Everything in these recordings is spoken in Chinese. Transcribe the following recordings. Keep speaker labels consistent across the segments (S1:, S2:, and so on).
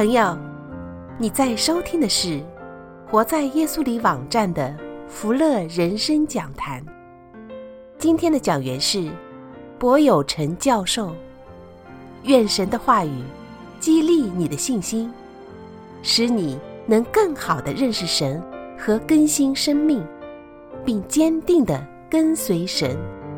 S1: 朋友，你在收听的是活在耶稣里网站的福乐人生讲坛。今天的讲员是柏友成教授。愿神的话语激励你的信心，使你能更好地认识神和更新生命，并坚定地跟随神。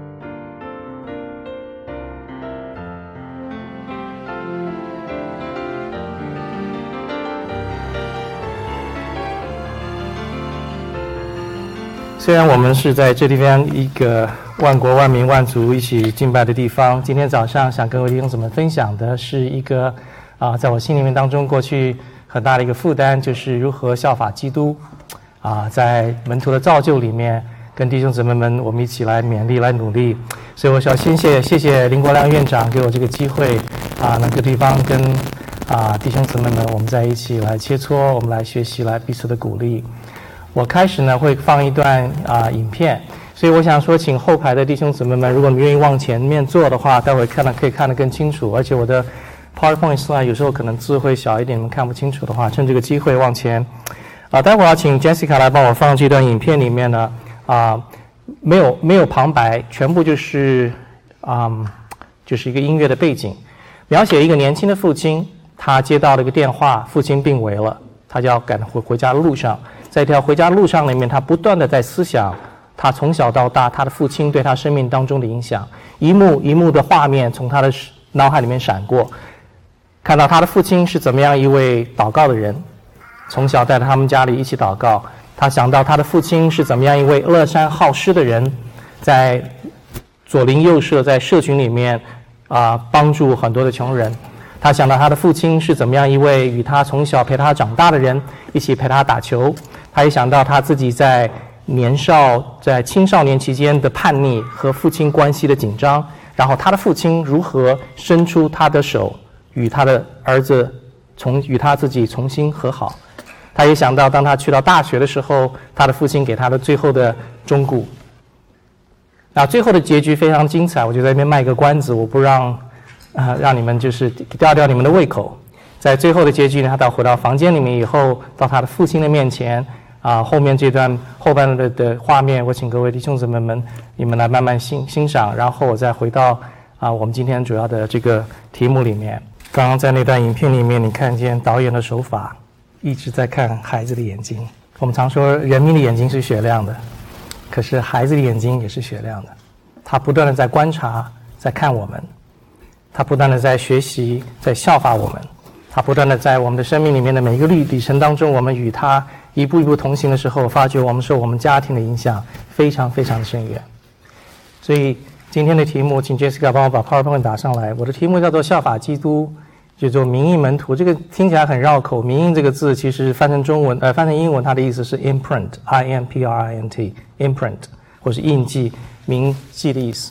S2: 虽然我们是在这地方一个万国万民万族一起敬拜的地方，今天早上想跟各位弟兄姊妹分享的是一个在我心里面当中过去很大的一个负担，就是如何效法基督在门徒的造就里面跟弟兄姊妹们我们一起来勉励来努力。所以我想先谢谢林国亮院长给我这个机会那个地方跟弟兄姊妹们我们在一起来切磋，我们来学习，来彼此的鼓励。我开始呢会放一段影片，所以我想说请后排的弟兄姊妹们，如果你愿意往前面坐的话，待会可以看得更清楚，而且我的 PowerPoint slide 有时候可能字会小一点，你们看不清楚的话，趁这个机会往前待会儿要请 Jessica 来帮我放这段影片里面呢没有旁白，全部就是一个音乐的背景，描写一个年轻的父亲，他接到了一个电话，父亲病危了，他就要赶回家的路上，在一条回家路上里面，他不断的在思想他从小到大他的父亲对他生命当中的影响，一幕一幕的画面从他的脑海里面闪过，看到他的父亲是怎么样一位祷告的人，从小带到他们家里一起祷告，他想到他的父亲是怎么样一位乐善好施的人，在左邻右舍在社群里面帮助很多的穷人，他想到他的父亲是怎么样一位与他从小陪他长大的人，一起陪他打球，他也想到他自己在青少年期间的叛逆和父亲关系的紧张，然后他的父亲如何伸出他的手与他的儿子与他自己重新和好。他也想到当他去到大学的时候，他的父亲给他的最后的忠告。那最后的结局非常精彩，我就在那边卖个关子，我不让你们就是吊你们的胃口。在最后的结局呢，他回到房间里面以后，到他的父亲的面前后面这段后半的画面，我请各位弟兄姊妹们你们来慢慢欣赏，然后我再回到我们今天主要的这个题目里面。刚刚在那段影片里面，你看见导演的手法一直在看孩子的眼睛。我们常说人民的眼睛是雪亮的，可是孩子的眼睛也是雪亮的，他不断的在观察，在看我们，他不断的在学习，在效法我们，他不断的在我们的生命里面的每一个里程当中，我们与他一步一步同行的时候，发觉我们受我们家庭的影响非常非常的深远。所以今天的题目，请 Jessica 帮我把 PowerPoint 打上来。我的题目叫做效法基督，叫做名印门徒。这个听起来很绕口，名印这个字其实翻成英文，它的意思是 imprint， I-M-P-R-I-N-T， imprint 或是印记、铭记的意思。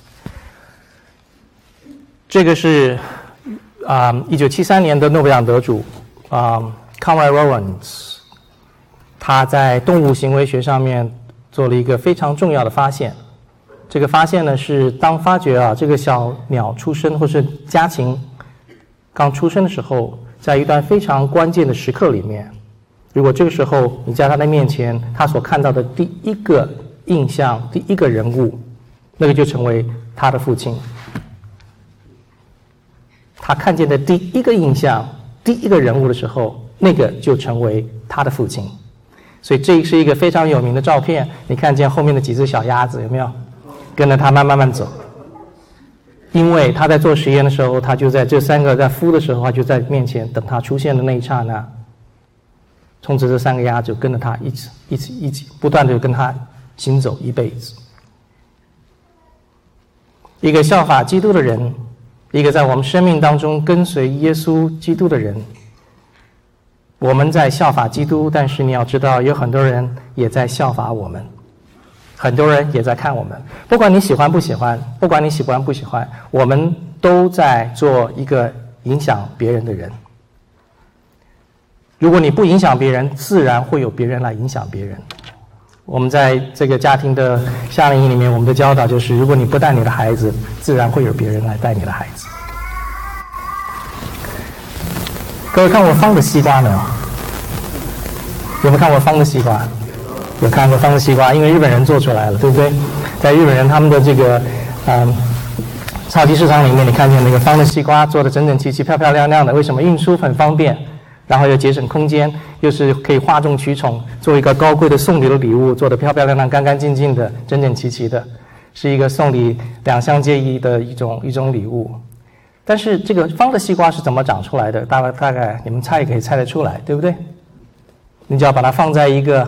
S2: 这个是1973年的诺贝尔奖得主Conrad Lorenz， 他在动物行为学上面做了一个非常重要的发现。这个发现呢是当发觉这个小鸟出生或是家禽刚出生的时候，在一段非常关键的时刻里面，如果这个时候你在他的面前，他所看到的第一个印象，第一个人物，那个就成为他的父亲。他看见的第一个印象，第一个人物的时候，那个就成为他的父亲。所以这是一个非常有名的照片，你看见后面的几只小鸭子有没有跟着他慢慢走？因为他在做实验的时候，他就在这三个在孵的时候，他就在面前等他出现的那一刹那，从此这三个鸭就跟着他一起不断的跟他行走一辈子。一个效法基督的人，一个在我们生命当中跟随耶稣基督的人，我们在效法基督，但是你要知道有很多人也在效法我们，很多人也在看我们，不管你喜欢不喜欢，我们都在做一个影响别人的人。如果你不影响别人，自然会有别人来影响别人。我们在这个家庭的夏令营里面，我们的教导就是，如果你不带你的孩子，自然会有别人来带你的孩子。 各位看过方的西瓜没有？有没有看过方的西瓜？有看过方的西瓜，因为日本人做出来了，对不对？在日本人他们的这个超级市场里面，你看见那个方的西瓜做的整整齐齐、漂漂亮亮的，为什么？运输很方便，然后又节省空间，又是可以哗众取宠，做一个高贵的送礼的礼物，做的漂漂亮亮、干干净净的、整整齐齐的，是一个送礼两相皆宜的一种礼物。但是这个方的西瓜是怎么长出来的？大概你们猜也可以猜得出来，对不对？你只要把它放在一个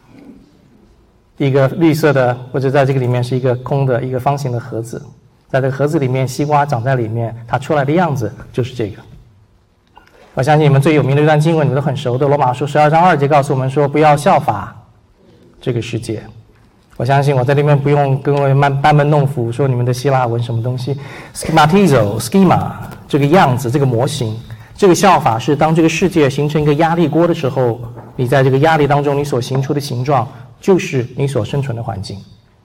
S2: 绿色的，或者在这个里面是一个空的一个方形的盒子，在这个盒子里面，西瓜长在里面，它出来的样子就是这个。我相信你们最有名的一段经文，你们都很熟的，罗马书12章2节告诉我们说，不要效法这个世界。我相信我在这边不用跟各位班门弄斧说你们的希腊文什么东西 schema 这个样子，这个模型，这个效法是当这个世界形成一个压力锅的时候，你在这个压力当中你所形出的形状就是你所生存的环境。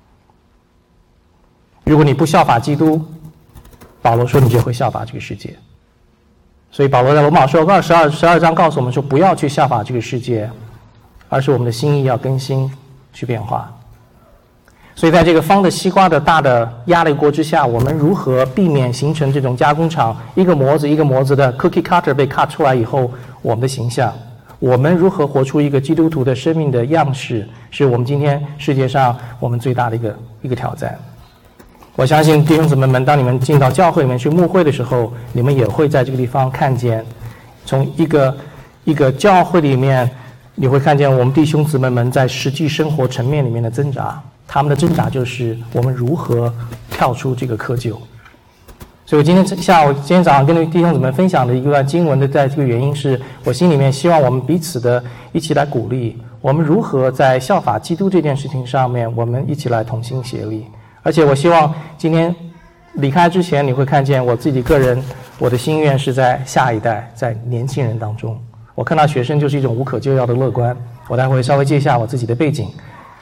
S2: 如果你不效法基督，保罗说你就会效法这个世界。所以保罗在罗马书12章告诉我们说，不要去效法这个世界，而是我们的心意要更新去变化。所以在这个方的西瓜的大的压力锅之下，我们如何避免形成这种加工厂一个模子一个模子的 cookie cutter 被 cut 出来以后我们的形象？我们如何活出一个基督徒的生命的样式，是我们今天世界上我们最大的一个挑战。我相信弟兄姊妹们，当你们进到教会里面去牧会的时候，你们也会在这个地方看见，从一个教会里面，你会看见我们弟兄姊妹们在实际生活层面里面的挣扎。他们的挣扎就是我们如何跳出这个窠臼。所以我今天早上跟弟兄姊妹分享的一段经文的，在这个原因是我心里面希望我们彼此的一起来鼓励，我们如何在效法基督这件事情上面，我们一起来同心协力。而且我希望今天离开之前，你会看见我自己个人，我的心愿是在下一代，在年轻人当中。我看到学生就是一种无可救药的乐观。我待会稍微介绍我自己的背景。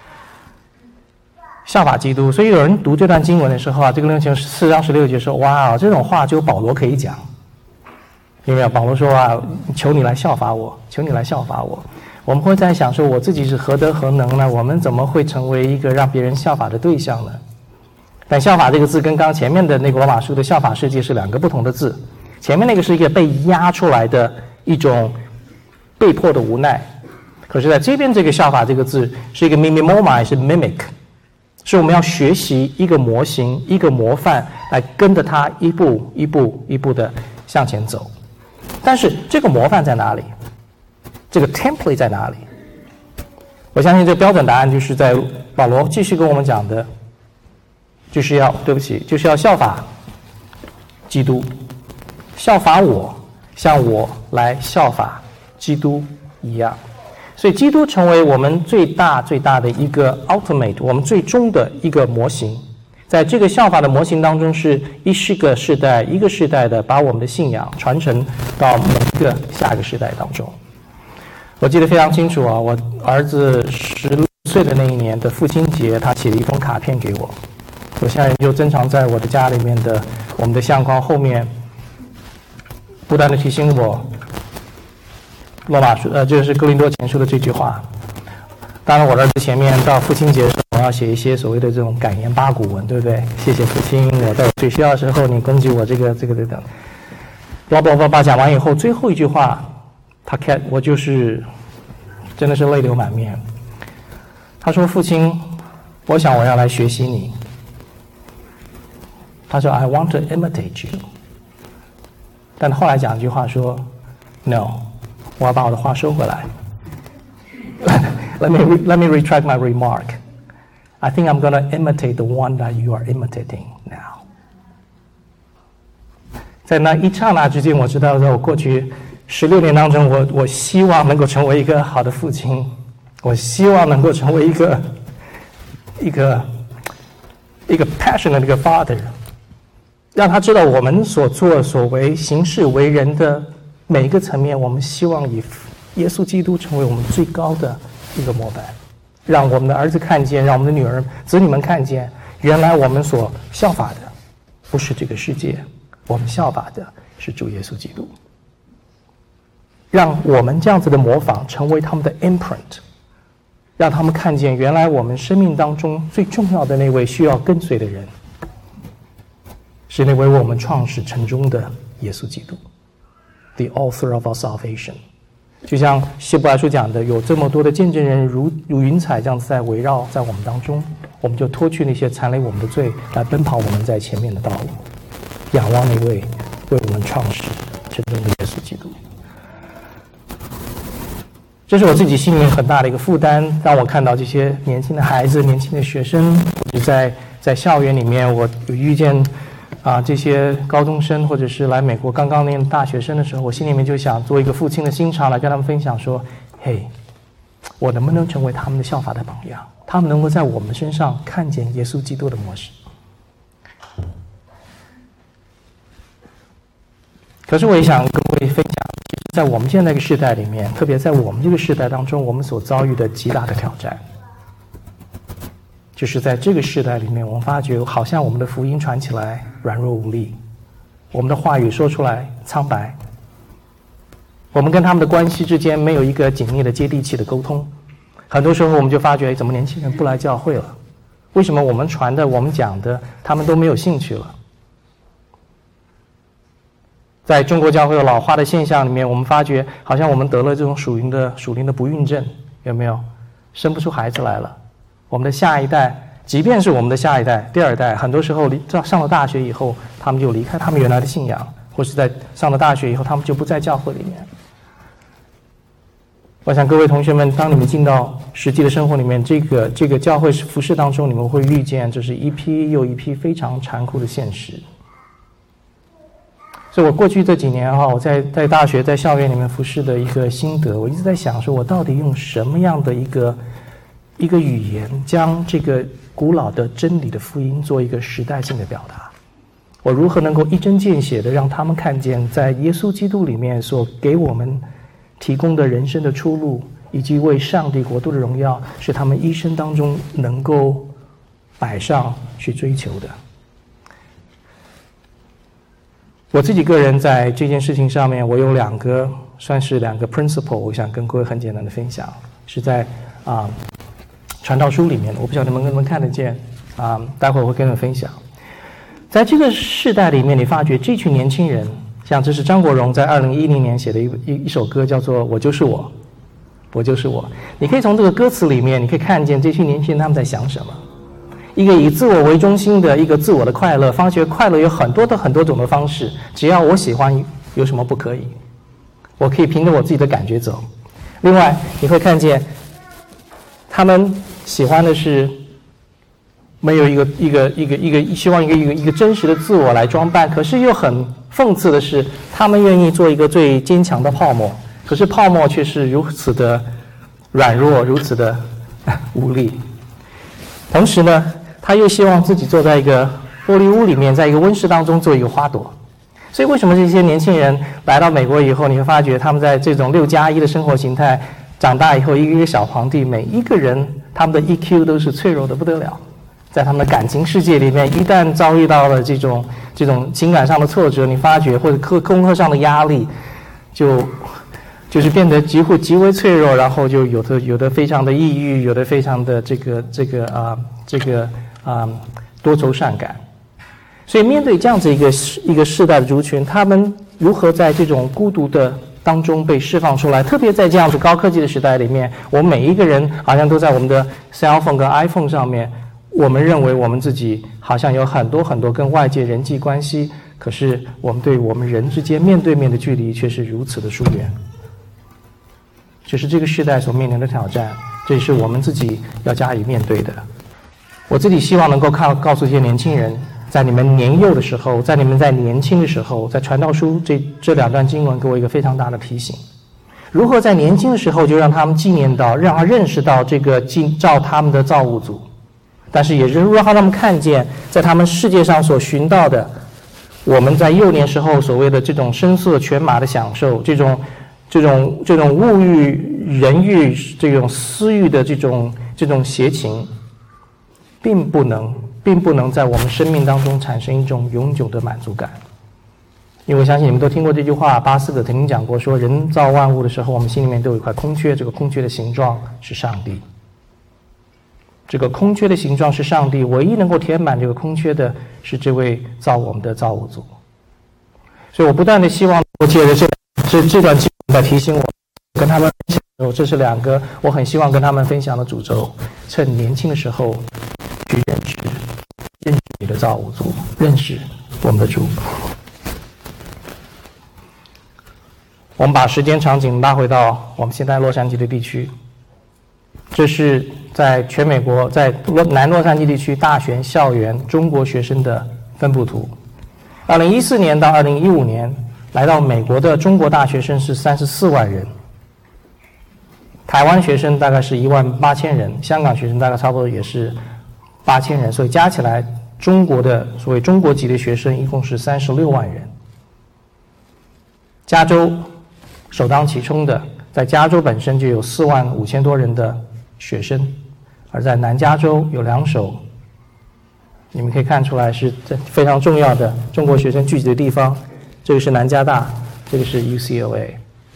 S2: 效法基督，所以有人读这段经文的时候啊，这个4章16节说，哇，这种话只有保罗可以讲。有没有？保罗说啊，求你来效法我，求你来效法我。我们会在想说，我自己是何德何能呢？我们怎么会成为一个让别人效法的对象呢？但效法这个字跟刚前面的那个罗马书的效法世界是两个不同的字。前面那个是一个被压出来的一种被迫的无奈，可是在这边这个效法这个字是一个 mimomai， 是 mimic， 是我们要学习一个模型一个模范来跟着它一步一步一步的向前走。但是这个模范在哪里？这个 template 在哪里？我相信这个标准答案就是在保罗继续跟我们讲的，就是要效法基督，效法我，像我来效法基督一样。所以基督成为我们最大的一个 ultimate， 我们最终的一个模型。在这个效法的模型当中，是一个世代的把我们的信仰传承到每一个下一个世代当中。我记得非常清楚啊，我儿子16岁的那一年的父亲节，他写了一封卡片给我。我现在就珍藏在我的家里面的我们的相框后面，不断的提醒我罗马书就是哥林多前书的这句话。当然我儿子前面到父亲节的时候，我要写一些所谓的这种感言八股文，对不对？谢谢父亲，我在我最需要的时候你供给我这个等叭讲完以后，最后一句话我就是真的是泪流满面。他说，父亲，我想我要来学习你。他说 I want to imitate you， 但后来讲一句话说 No， 我要把我的话收回来。let me retract my remark. I think I'm going to imitate the one that you are imitating now. 在那一刹那之间，我知道在我过去16年当中，我希望能够成为一个好的父亲，我希望能够成为一个 passionate 的一个 father， 让他知道我们所作所为行事为人的每一个层面，我们希望以耶稣基督成为我们最高的一个模板，让我们的儿子看见，让我们的子女们看见，原来我们所效法的不是这个世界，我们效法的是主耶稣基督。 让我们这样子的模仿成为他们的 imprint， 让他们看见原来我们生命当中最重要的那位需要跟随的人，是那位为我们创始成终的耶稣基督 ，the author of our salvation。就像希伯来书讲的，有这么多的见证人如云彩这样子在围绕在我们当中，我们就脱去那些残累我们的罪，来奔跑我们在前面的道路，仰望那位为我们创始成终的耶稣基督。这是我自己心里面很大的一个负担。当我看到这些年轻的孩子、年轻的学生，或者在校园里面，我有遇见这些高中生，或者是来美国刚刚念大学生的时候，我心里面就想做一个父亲的心肠来跟他们分享说：嘿，我能不能成为他们的效法的榜样？他们能够在我们身上看见耶稣基督的模式。可是我也想跟各位分享，在我们现在这个时代里面，特别在我们这个时代当中，我们所遭遇的极大的挑战，就是在这个时代里面，我们发觉好像我们的福音传起来软弱无力，我们的话语说出来苍白，我们跟他们的关系之间没有一个紧密的接地气的沟通。很多时候我们就发觉，怎么年轻人不来教会了？为什么我们传的、我们讲的，他们都没有兴趣了？在中国教会的老化的现象里面，我们发觉好像我们得了这种属灵的不孕症，有没有？生不出孩子来了。我们的下一代，即便是我们的下一代、第二代，很多时候上了大学以后，他们就离开他们原来的信仰，或是在上了大学以后，他们就不在教会里面。我想各位同学们，当你们进到实际的生活里面，这个教会服事当中，你们会遇见这是一批又一批非常残酷的现实。所以我过去这几年我在大学在校园里面服事的一个心得，我一直在想说，我到底用什么样的一个语言，将这个古老的真理的福音做一个时代性的表达？我如何能够一针见血的让他们看见，在耶稣基督里面所给我们提供的人生的出路，以及为上帝国度的荣耀，是他们一生当中能够摆上去追求的。我自己个人在这件事情上面，我有算是两个 principle， 我想跟各位很简单的分享，是在传道书里面，我不晓得你们看得见待会儿我会跟你们分享。在这个世代里面，你发觉这群年轻人，像这是张国荣在2010年写的一首歌，叫做《我就是我》，我就是我。你可以从这个歌词里面，你可以看见这群年轻人他们在想什么。一个以自我为中心的一个自我的快乐，发觉快乐有很多种的方式，只要我喜欢，有什么不可以？我可以凭着我自己的感觉走。另外，你会看见他们喜欢的是没有一个希望一个真实的自我来装扮，可是又很讽刺的是，他们愿意做一个最坚强的泡沫，可是泡沫却是如此的软弱，如此的无力。同时呢，他又希望自己坐在一个玻璃屋里面，在一个温室当中做一个花朵。所以为什么这些年轻人来到美国以后，你会发觉他们在这种6+1的生活形态长大以后，一个小皇帝，每一个人他们的 EQ 都是脆弱的不得了。在他们的感情世界里面，一旦遭遇到了这种情感上的挫折，你发觉或者功课上的压力，就是变得几乎极为脆弱，然后就有的非常的抑郁，有的非常的多愁善感。所以面对这样子一个世代的族群，他们如何在这种孤独的当中被释放出来？特别在这样子高科技的时代里面，我们每一个人好像都在我们的 cell phone 跟 iPhone 上面，我们认为我们自己好像有很多跟外界人际关系，可是我们对我们人之间面对面的距离却是如此的疏远。这是这个时代所面临的挑战，这也是我们自己要加以面对的。我自己希望能够告诉这些年轻人，在你们年幼的时候，在你们在年轻的时候，在传道书这2段经文给我一个非常大的提醒，如何在年轻的时候就让他们纪念到，让他认识到这个造他们的造物主，但是也让他们看见，在他们世界上所寻到的，我们在幼年时候所谓的这种声色犬马的享受，这种物欲、人欲、这种私欲的这种邪情，并不能在我们生命当中产生一种永久的满足感。 因为我相信你们都听过这句话，巴斯德曾经讲过，说人造万物的时候，我们心里面都有一块空缺，这个空缺的形状是上帝。这个空缺的形状是上帝，唯一能够填满这个空缺的是这位造我们的造物主。所以我不断的希望我借着这段经文来提醒我，跟他们分享，这是2个我很希望跟他们分享的主轴。趁年轻的时候去认识你的造物主，认识我们的主。我们把时间场景拉回到我们现在洛杉矶的地区，这是在全美国在南洛杉矶地区大学校园中国学生的分布图。2014年到2015年来到美国的中国大学生是34万人，台湾学生大概是18000人，香港学生大概差不多也是8000人，所以加起来中国的所谓中国籍的学生一共是36万人。加州首当其冲的，在加州本身就有45000多人的学生，而在南加州有2所，你们可以看出来是非常重要的中国学生聚集的地方，这个是南加大，这个是 UCLA。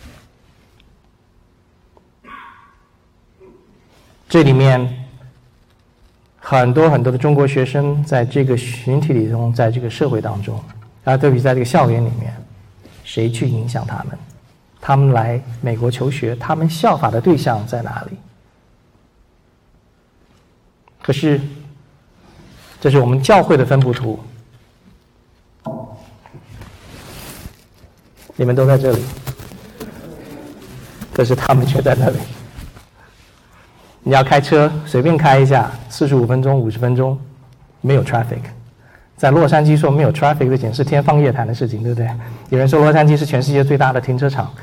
S2: 这里面很多的中国学生在这个群体里中，在这个社会当中，特别在这个校园里面，谁去影响他们？他们来美国求学，他们效法的对象在哪里？可是这是我们教会的分布图，你们都在这里，可是他们却在那里。你要开车随便开一下，45分钟、50分钟，没有 traffic。在洛杉矶说没有 traffic 这简直是天方夜谭的事情，对不对？有人说洛杉矶是全世界最大的停车场。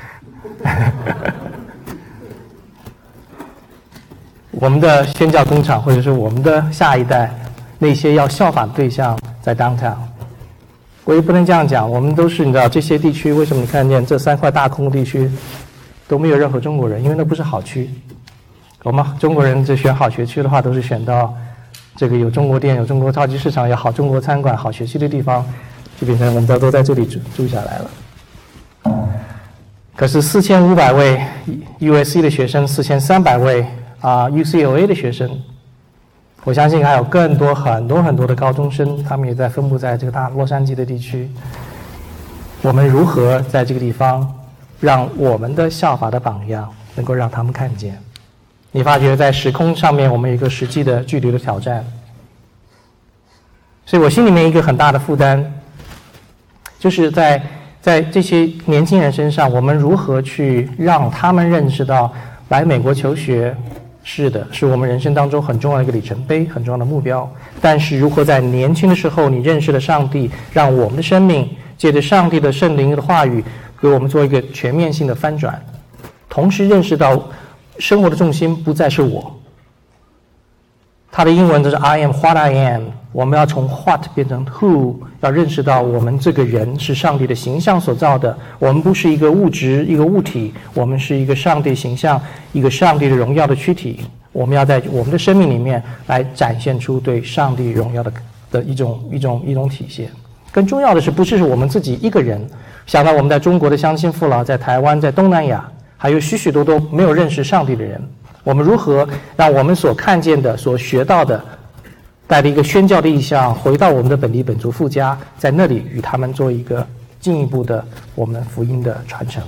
S2: 我们的宣教工厂，或者是我们的下一代，那些要效法的对象在 downtown。我也不能这样讲，我们都是你知道这些地区，为什么你看见这3块大空地区都没有任何中国人？因为那不是好区。我们中国人这选好学区的话，都是选到这个有中国店、有中国超级市场、有好中国餐馆、好学区的地方，就变成我们都在这里住下来了。可是4500位 USC 的学生，4300位UCLA 的学生，我相信还有更多很多的高中生，他们也在分布在这个大洛杉矶的地区。我们如何在这个地方让我们的效法的榜样能够让他们看见？你发觉在时空上面，我们有一个实际的距离的挑战。所以我心里面一个很大的负担，就是在这些年轻人身上，我们如何去让他们认识到，来美国求学是我们人生当中很重要的一个里程碑，很重要的目标。但是如何在年轻的时候，你认识了上帝，让我们的生命借着上帝的圣灵的话语，给我们做一个全面性的翻转，同时认识到生活的重心不再是我。它的英文就是 I am what I am， 我们要从 what 变成 who， 要认识到我们这个人是上帝的形象所造的，我们不是一个物质一个物体，我们是一个上帝形象一个上帝的荣耀的躯体，我们要在我们的生命里面来展现出对上帝荣耀的一种体现。更重要的是，不是我们自己一个人，想到我们在中国的乡亲父老，在台湾，在东南亚，还有许多没有认识上帝的人，我们如何让我们所看见的、所学到的，带着一个宣教的意向，回到我们的本地本族父家，在那里与他们做一个进一步的我们福音的传承。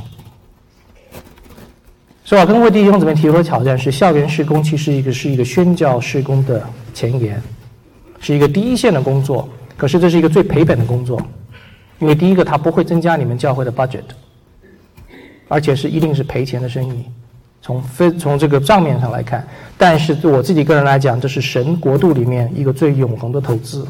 S2: 所以我跟各位弟兄姊妹提出的挑战是，校园事工其实是一个宣教事工的前沿，是一个第一线的工作。可是这是一个最赔本的工作，因为第一个它不会增加你们教会的 budget， 而且一定是赔钱的生意。从这个账面上来看，但是对我自己个人来讲，这是神国度里面一个最永恒的投资。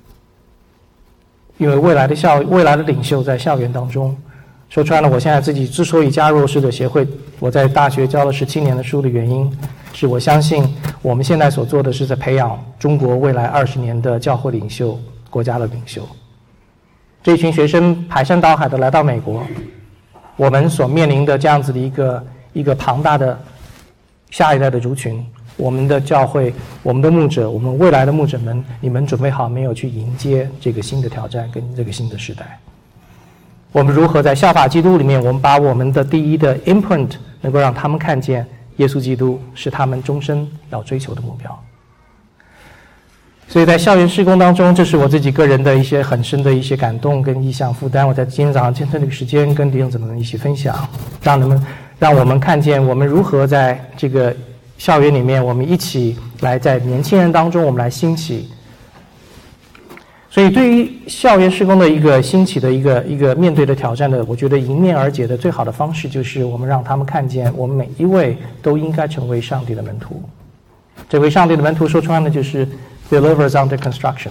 S2: 因为未来的领袖在校园当中，说穿了，我现在自己之所以加入使者协会，我在大学教了17年的书的原因，是我相信我们现在所做的是在培养中国未来20年的教会领袖、国家的领袖。这群学生排山倒海的来到美国，我们所面临的这样子的一个庞大的下一代的族群，我们的教会、我们的牧者、我们未来的牧者们，你们准备好没有去迎接这个新的挑战跟这个新的时代？ 我们如何在效法基督里面，我们把我们的第一的 imprint 能够让他们看见耶稣基督是他们终身要追求的目标。所以在校园事工当中，这是我自己个人的一些很深的一些感动跟意向负担。我在今天早上趁这个时间跟弟兄姊妹们一起分享，让我们看见我们如何在这个校园里面，我们一起来在年轻人当中，我们来兴起。所以对于校园事工的一个兴起的一个面对的挑战的，我觉得迎面而解的最好的方式，就是我们让他们看见，我们每一位都应该成为上帝的门徒。这位上帝的门徒说穿了就是 believers under construction。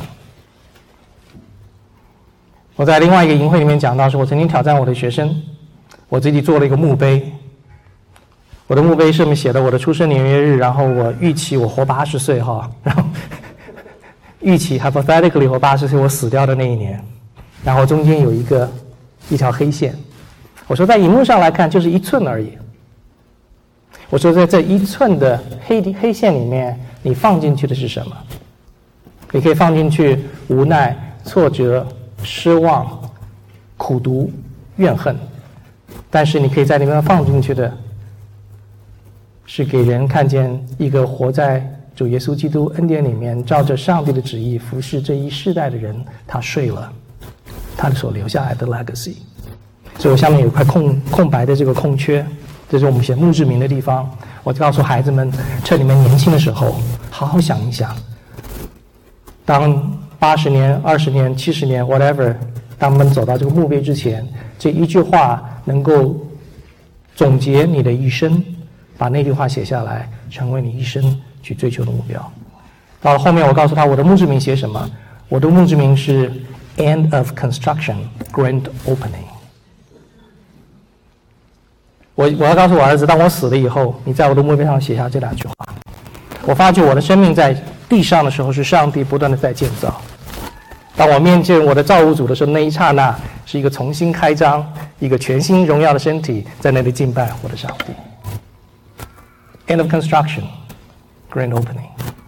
S2: 我在另外一个营会里面讲到说，我曾经挑战我的学生，我自己做了一个墓碑，我的墓碑上面写了我的出生年月日，然后我预期我活80岁哈，然后预期 hypothetically 活80岁，我死掉的那一年，然后中间有一条黑线，我说在荧幕上来看就是1寸而已。我说在这1寸的黑线里面，你放进去的是什么？你可以放进去无奈、挫折、失望、苦毒、怨恨，但是你可以在里面放进去的是给人看见一个活在主耶稣基督恩典里面，照着上帝的旨意服侍这一世代的人，他睡了他所留下来的 legacy。 所以我下面有一块空白的这个空缺，这是我们写墓志铭的地方。我告诉孩子们，趁你们年轻的时候好好想一想，当80年、20年、70年 whatever， 当我们走到这个墓碑之前，这一句话能够总结你的一生，把那句话写下来，成为你一生去追求的目标。到了后面我告诉他我的墓志铭写什么，我的墓志铭是 End of Construction Grand Opening。 我要告诉我儿子，当我死了以后，你在我的墓碑上写下这2句话。我发觉我的生命在地上的时候是上帝不断的在建造，当我面见我的造物主的时候，那一刹那是一个重新开张，一个全新荣耀的身体在那里敬拜我的上帝。End of construction, grand opening。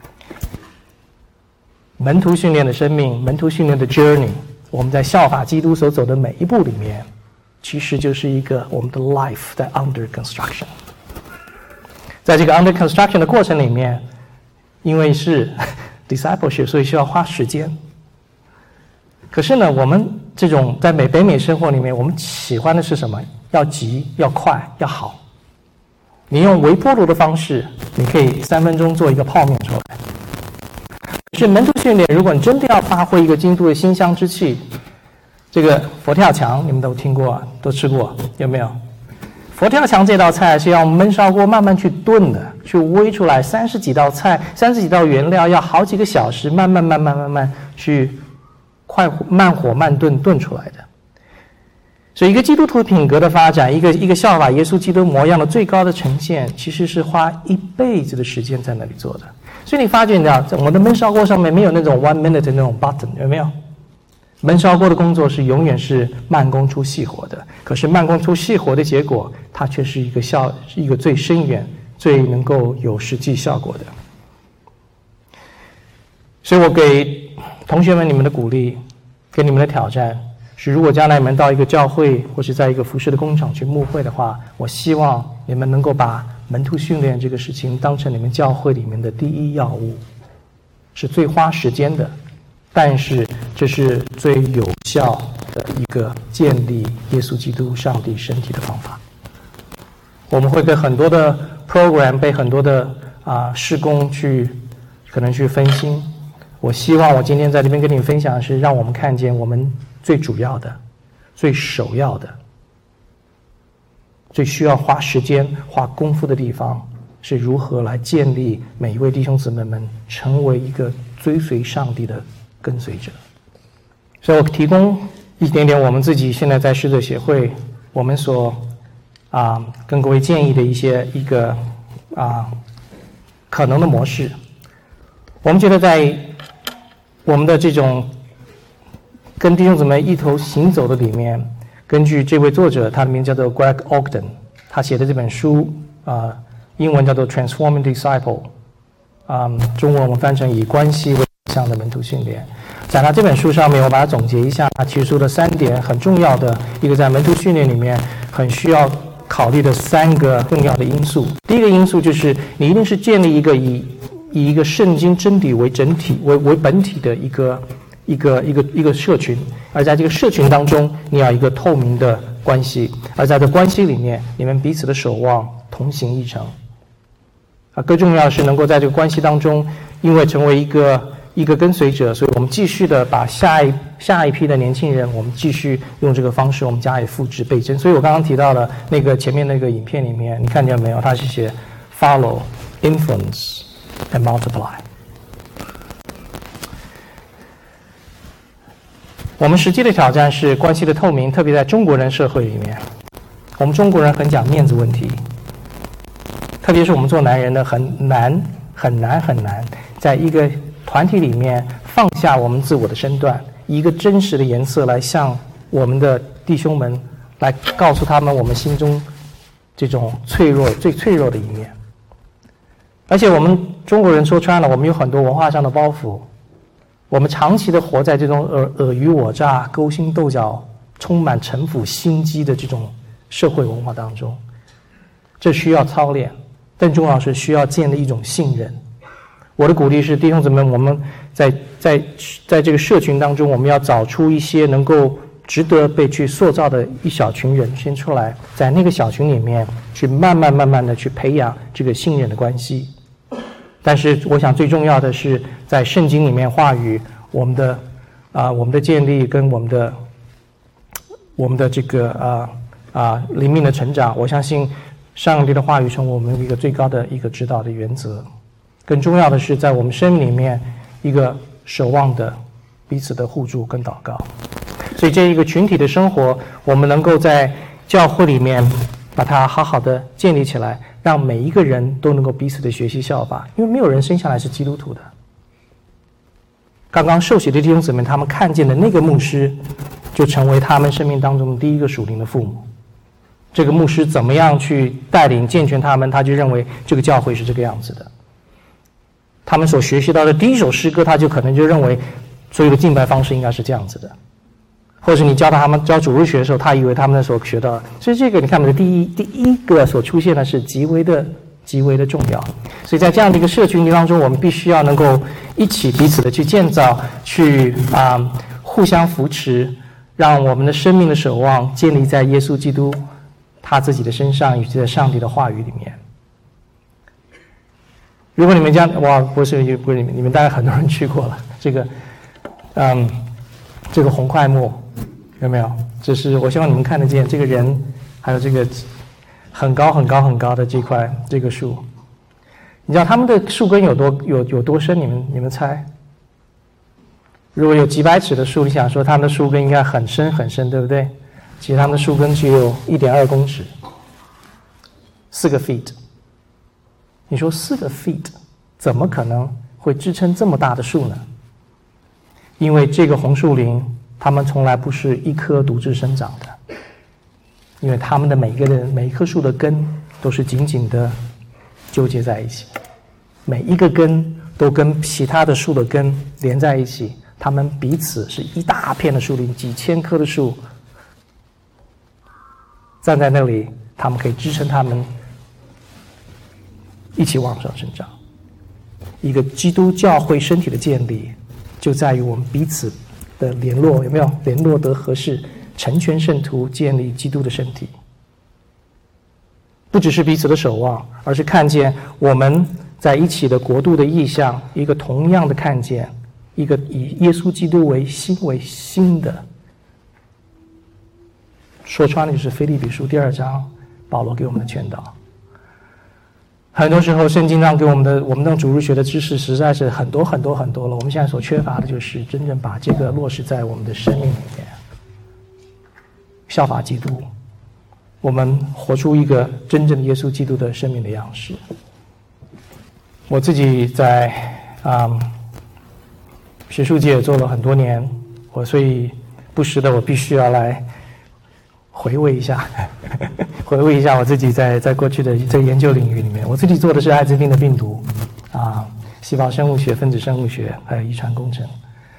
S2: 门徒训练的生命，门徒训练的 journey， 我们在效法基督所走的每一步里面，其实就是一个我们的 life 在 under construction。 在这个 under construction 的过程里面，因为是 discipleship， 所以需要花时间。可是呢，我们这种在北美生活里面，我们喜欢的是什么？要急，要快，要好。你用微波炉的方式，你可以3分钟做一个泡面出来。可是门徒训练，如果你真的要发挥一个基督的馨香之气，这个佛跳墙你们都听过，都吃过，有没有？佛跳墙这道菜是要焖烧锅慢慢去炖的，去煨出来30几道菜，30几道原料，要好几个小时，慢慢去慢火慢炖出来的。所以一个基督徒品格的发展，一个效法耶稣基督模样的最高的呈现，其实是花一辈子的时间在那里做的。所以你发觉，你知道，我们的焖烧锅上面没有那种 1 minute 的那种 button， 有没有？焖烧锅的工作是永远是慢工出细活的，可是慢工出细活的结果，它却是一个最深远、最能够有实际效果的。所以我给同学们你们的鼓励，给你们的挑战是，如果将来你们到一个教会或是在一个服事的工厂去牧会的话，我希望你们能够把门徒训练这个事情当成你们教会里面的第一要务，是最花时间的，但是这是最有效的一个建立耶稣基督上帝身体的方法。我们会被很多的 program， 被很多的事工可能去分心。我希望我今天在这边跟你们分享的是，让我们看见我们最主要的、最首要的、最需要花时间、花功夫的地方，是如何来建立每一位弟兄姊妹们成为一个追随上帝的跟随者。所以我提供一点点我们自己现在在使者协会我们所跟各位建议的一个可能的模式。我们觉得在我们的这种跟弟兄姊妹一同行走的里面，根据这位作者，他的名字叫做 Greg Ogden， 他写的这本书英文叫做 Transforming Disciple， 中文我们翻成以关系为项的门徒训练。在他这本书上面，我把它总结一下，他提出了3点很重要的一个在门徒训练里面很需要考虑的3个重要的因素。第一个因素就是你一定是建立一个以一个圣经真理为整体为本体的一个社群，而在这个社群当中，你要一个透明的关系，而在这关系里面，你们彼此的守望同行一程。更重要的是能够在这个关系当中，因为成为一个跟随者，所以我们继续的把下一批的年轻人，我们继续用这个方式，我们加以复制倍增。所以我刚刚提到了那个前面那个影片里面，你看见没有？它是写 follow, influence and multiply。我们实际的挑战是关系的透明，特别在中国人社会里面，我们中国人很讲面子问题，特别是我们做男人的很难，在一个团体里面放下我们自我的身段，以一个真实的颜色来向我们的弟兄们来告诉他们我们心中这种最脆弱的一面。而且我们中国人说穿了，我们有很多文化上的包袱，我们长期的活在这种尔虞我诈、勾心斗角、充满城府心机的这种社会文化当中，这需要操练，更重要是需要建立一种信任。我的鼓励是，弟兄姊妹，我们在这个社群当中，我们要找出一些能够值得被去塑造的一小群人先出来，在那个小群里面去慢慢的去培养这个信任的关系。但是我想最重要的是在圣经里面话语，我们的建立跟我们的这个灵命的成长，我相信上帝的话语成为我们一个最高的一个指导的原则。更重要的是在我们生命里面一个守望的彼此的互助跟祷告。所以这一个群体的生活，我们能够在教会里面把它好好的建立起来，让每一个人都能够彼此的学习效法，因为没有人生下来是基督徒的。刚刚受洗的弟兄姊妹，他们看见的那个牧师就成为他们生命当中的第一个属灵的父母。这个牧师怎么样去带领健全他们，他就认为这个教会是这个样子的。他们所学习到的第一首诗歌，他就可能就认为所有的敬拜方式应该是这样子的，或者你教他们教主日学的时候，他以为他们所学到的。所以这个你看，我们的第一个所出现的是极为的重要。所以在这样的一个社群当中，我们必须要能够一起彼此的去建造，去互相扶持，让我们的生命的守望建立在耶稣基督他自己的身上，以及在上帝的话语里面。如果你们这样，不是你们大概很多人去过了这个红块木，有没有？这是我希望你们看得见这个人，还有这个很高的这个树。你知道他们的树根有多深？你们猜？如果有几百尺的树，你想说他们的树根应该很深很深，对不对？其实他们的树根只有1.2公尺，4个 feet。你说4个 feet 怎么可能会支撑这么大的树呢？因为这个红树林，它们从来不是一棵独自生长的，因为它们的每一棵树的根都是紧紧的纠结在一起，每一个根都跟其他的树的根连在一起，它们彼此是一大片的树林，几千棵的树站在那里，它们可以支撑它们一起往上生长。一个基督教会身体的建立，就在于我们彼此的联络，有没有？联络得合适，成全圣徒，建立基督的身体。不只是彼此的守望，而是看见我们在一起的国度的意象，一个同样的看见，一个以耶稣基督为心的。说穿了就是腓立比书2章保罗给我们的劝导。很多时候圣经上给我们这种主日学的知识实在是很多了，我们现在所缺乏的就是真正把这个落实在我们的生命里面，效法基督，我们活出一个真正的耶稣基督的生命的样式。我自己在学术界做了很多年，所以不时的我必须要来回味一下我自己在过去的这个研究领域里面。我自己做的是艾滋病的病毒细胞生物学、分子生物学，还有遗传工程。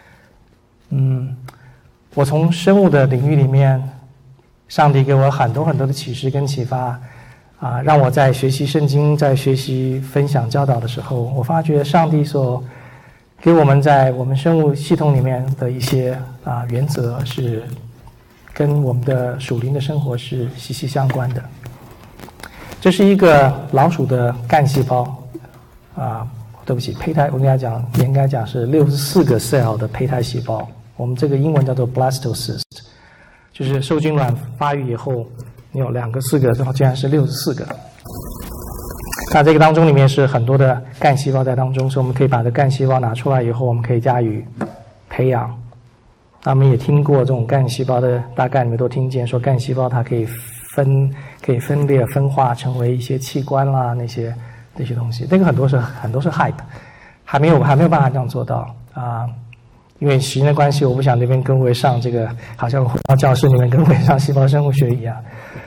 S2: 我从生物的领域里面，上帝给我很多很多的启示跟启发，让我在学习圣经、在学习分享教导的时候，我发觉上帝所给我们在我们生物系统里面的一些原则是跟我们的属灵的生活是息息相关的。这是一个老鼠的干细胞，对不起，胚胎，我应该讲是64个 cell 的胚胎细胞。我们这个英文叫做 blastocyst， 就是受精卵发育以后，你有2个、4个，然后竟然是64个。那这个当中里面是很多的干细胞在当中，所以我们可以把这干细胞拿出来以后，我们可以加以培养。那我们也听过这种干细胞的，大概你们都听见说干细胞它可以分裂分化成为一些器官啦，那些东西，那个很多是 hype， 还没有办法这样做到因为时间的关系，我不想那边跟我上这个，好像回到教室里面跟我上细胞生物学一样。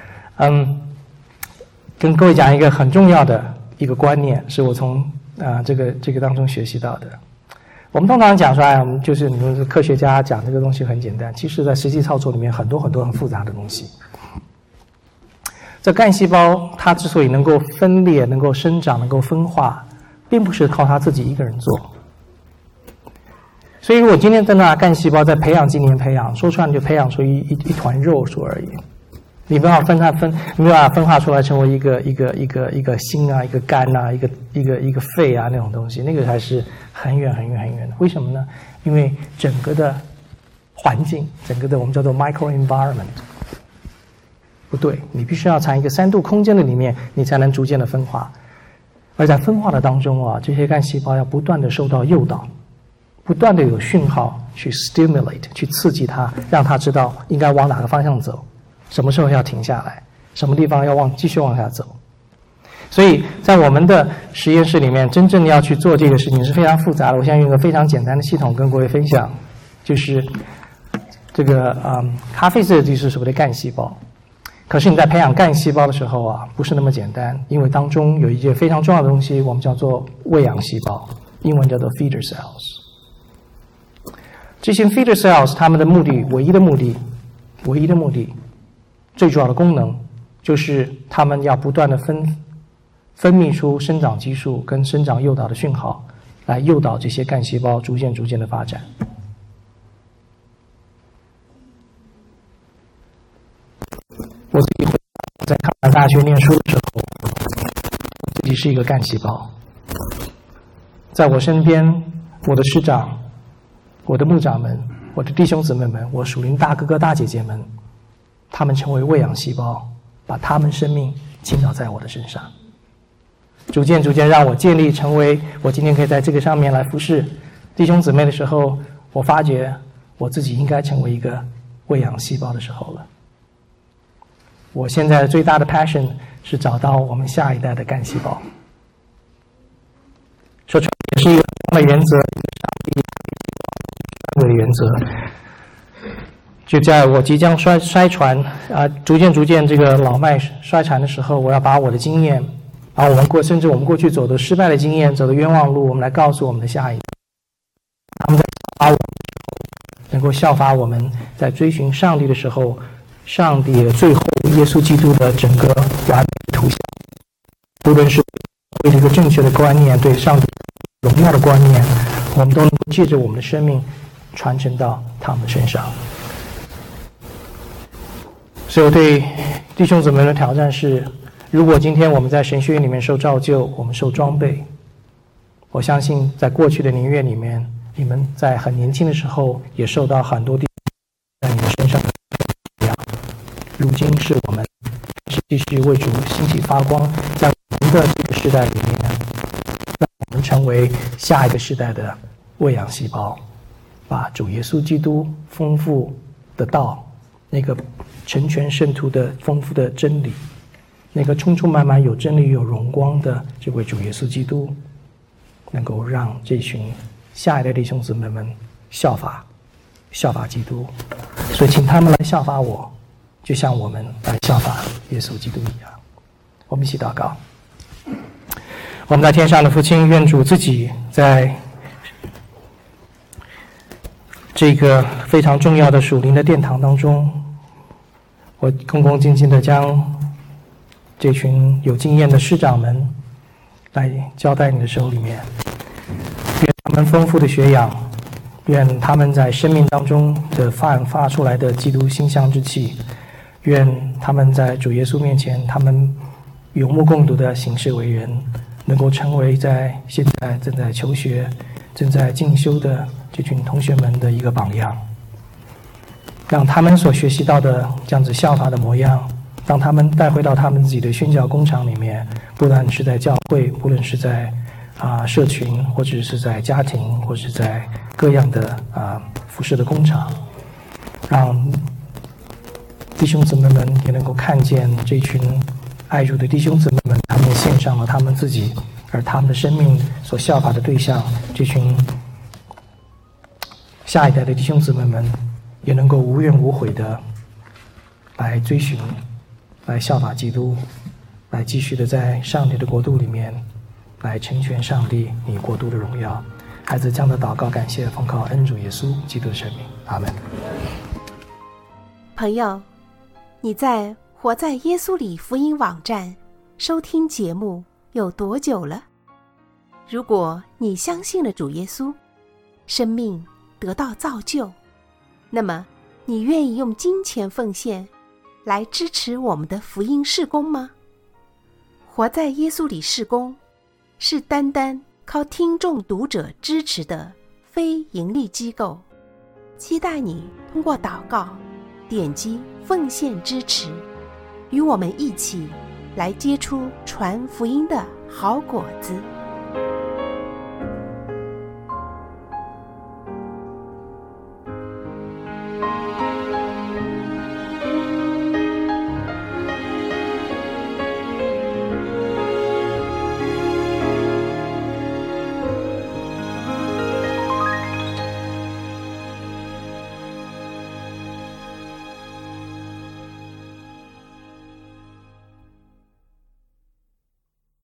S2: 跟各位讲一个很重要的一个观念，是我从这个当中学习到的。我们通常讲说，我们就是你们科学家讲这个东西很简单，其实在实际操作里面很多很多很复杂的东西。这干细胞它之所以能够分裂、能够生长、能够分化，并不是靠它自己一个人做。所以如果今天在拿干细胞在培养基里面培养，说出来就培养出一团肉出而已。你没办法你没办法分化出来成为一个心啊，一个肝啊，一个肺啊那种东西，那个还是很远很远很远的。为什么呢？因为整个的环境，整个的我们叫做 microenvironment 不对，你必须要在一个3度空间的里面，你才能逐渐的分化。而在分化的当中这些干细胞要不断的受到诱导，不断的有讯号去 stimulate， 去刺激它，让它知道应该往哪个方向走。什么时候要停下来，什么地方要继续往下走。所以在我们的实验室里面，真正要去做这个事情是非常复杂的。我现在用一个非常简单的系统跟各位分享，就是这个咖啡色就是所谓的干细胞。可是你在培养干细胞的时候不是那么简单，因为当中有一件非常重要的东西，我们叫做喂养细胞，英文叫做 feeder cells。这些 feeder cells 它们的目的，唯一的目的，最主要的功能就是它们要不断的分泌出生长激素跟生长诱导的讯号，来诱导这些干细胞逐渐的发展。我自己在考完大学念书的时候，自己是一个干细胞。在我身边，我的师长、我的牧长们、我的弟兄姊妹们、我属灵大哥哥大姐姐们，他们成为喂养细胞，把他们生命倾倒在我的身上，逐渐让我建立成为我今天可以在这个上面来服侍弟兄姊妹的时候，我发觉我自己应该成为一个喂养细胞的时候了。我现在最大的 passion 是找到我们下一代的干细胞。说出来也是一个的原则，一个原则。就在我即将衰传逐渐这个老迈衰残的时候，我要把我的经验，把甚至我们过去走的失败的经验，走的冤枉路，我们来告诉我们的下一代，他们在能够效法我们在追寻上帝的时候，上帝的最后耶稣基督的整个完美图像，无论是对这个正确的观念，对上帝荣耀的观念，我们都能够借着我们的生命传承到他们的身上。所以我对弟兄姊妹的挑战是，如果今天我们在神学院里面受造就，我们受装备，我相信在过去的年月里面，你们在很年轻的时候也受到很多弟兄在你们身上的培养。如今是我们继续为主兴起发光，在我们的这个时代里面，让我们成为下一个时代的喂养细胞，把主耶稣基督丰富的道，那个成全圣徒的丰富的真理，那个充满满有真理有荣光的这位主耶稣基督，能够让这群下一代弟兄姊妹们效法基督。所以请他们来效法我，就像我们来效法耶稣基督一样。我们一起祷告。我们在天上的父亲，愿主自己在这个非常重要的属灵的殿堂当中，我恭恭敬敬地将这群有经验的师长们来交在你的手里面，愿他们丰富的学养，愿他们在生命当中的发出来的基督馨香之气，愿他们在主耶稣面前，他们有目共睹的行事为人，能够成为在现在正在求学、正在进修的这群同学们的一个榜样，让他们所学习到的这样子效法的模样，让他们带回到他们自己的宣教工厂里面，不论是在教会，不论是在社群，或者是在家庭，或者是在各样的服饰的工厂，让弟兄姊妹们也能够看见这群爱主的弟兄姊妹们，他们献上了他们自己，而他们的生命所效法的对象，这群下一代的弟兄姊妹们也能够无怨无悔的来追寻，来效法基督，来继续的在上帝的国度里面来成全上帝你国度的荣耀。孩子这样的祷告感谢奉靠恩主耶稣基督的圣名，阿们。
S1: 朋友，你在活在耶稣里福音网站收听节目有多久了？如果你相信了主耶稣，生命得到造就，那么你愿意用金钱奉献来支持我们的福音事工吗？活在耶稣里事工是单单靠听众读者支持的非盈利机构，期待你通过祷告点击奉献支持，与我们一起来结出传福音的好果子。